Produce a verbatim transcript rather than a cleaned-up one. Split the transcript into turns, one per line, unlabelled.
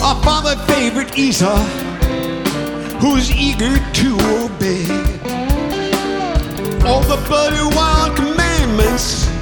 Our father favorite Esau, who's eager to obey all the bloody wild commandments